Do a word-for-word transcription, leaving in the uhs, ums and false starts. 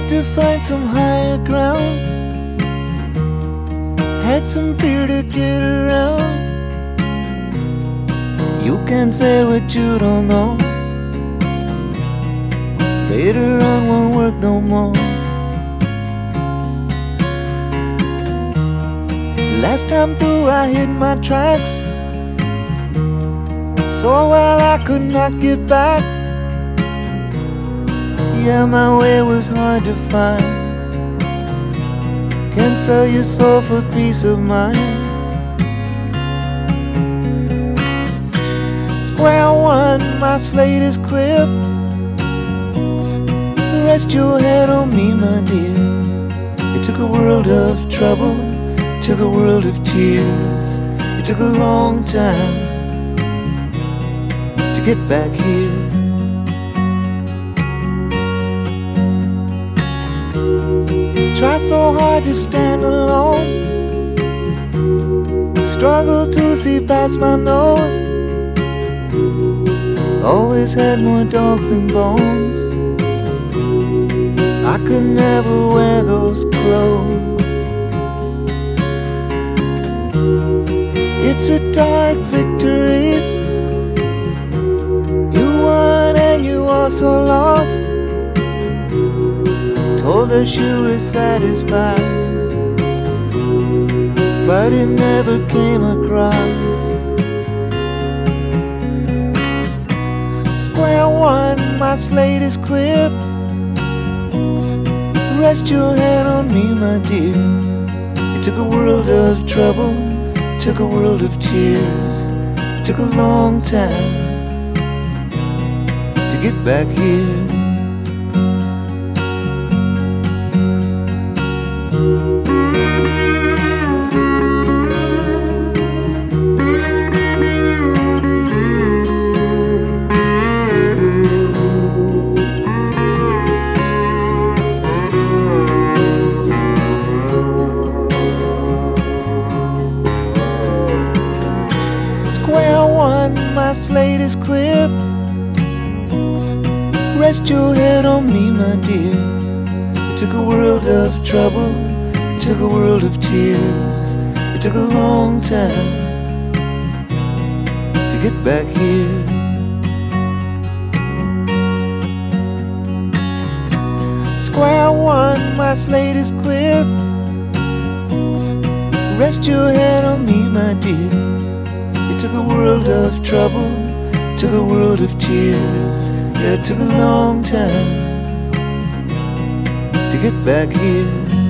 had to find some higher ground, had some fear to get around. You can't say what you don't know. Later on won't work no more. Last time through I hit my tracks so well I could not get back. Yeah, my way was hard to find. Can't sell your soul for peace of mind. Square one, my slate is clear. Rest your head on me, my dear. It took a world of trouble, took a world of tears. It took a long time to get back here. Try so hard to stand alone, struggle to see past my nose. Always had more dogs than bones. I could never wear those clothes. It's a dark victory. You won and you also lost. Told us you were satisfied, but it never came across. Square one, my slate is clear. Rest your head on me, my dear. It took a world of trouble, took a world of tears. It took a long time to get back here. Square one, my slate is clear. Rest your head on me, my dear. It took a world of trouble, it took a world of tears. It took a long time to get back here. Square one, my slate is clear. Rest your head on me, my dear. It took a world of trouble, took a world of tears. Yeah, it took a long time to get back here.